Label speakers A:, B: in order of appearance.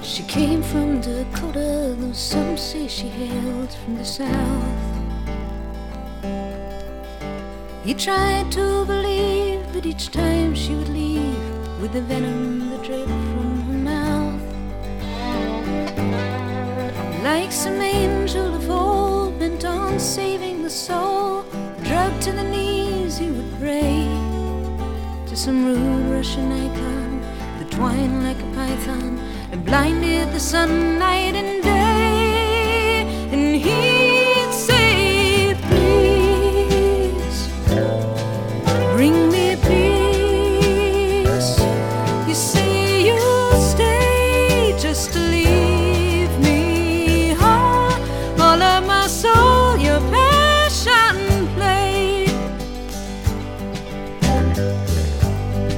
A: She came from Dakota, though some say she hailed from the south. He tried to believe, but each time she would leave with the venom that dripped from her mouth. Like some angel of old, bent on saving the soul, drugged to the knees he would pray to some rude Russian icon that twined like a python and blinded the sun night and day.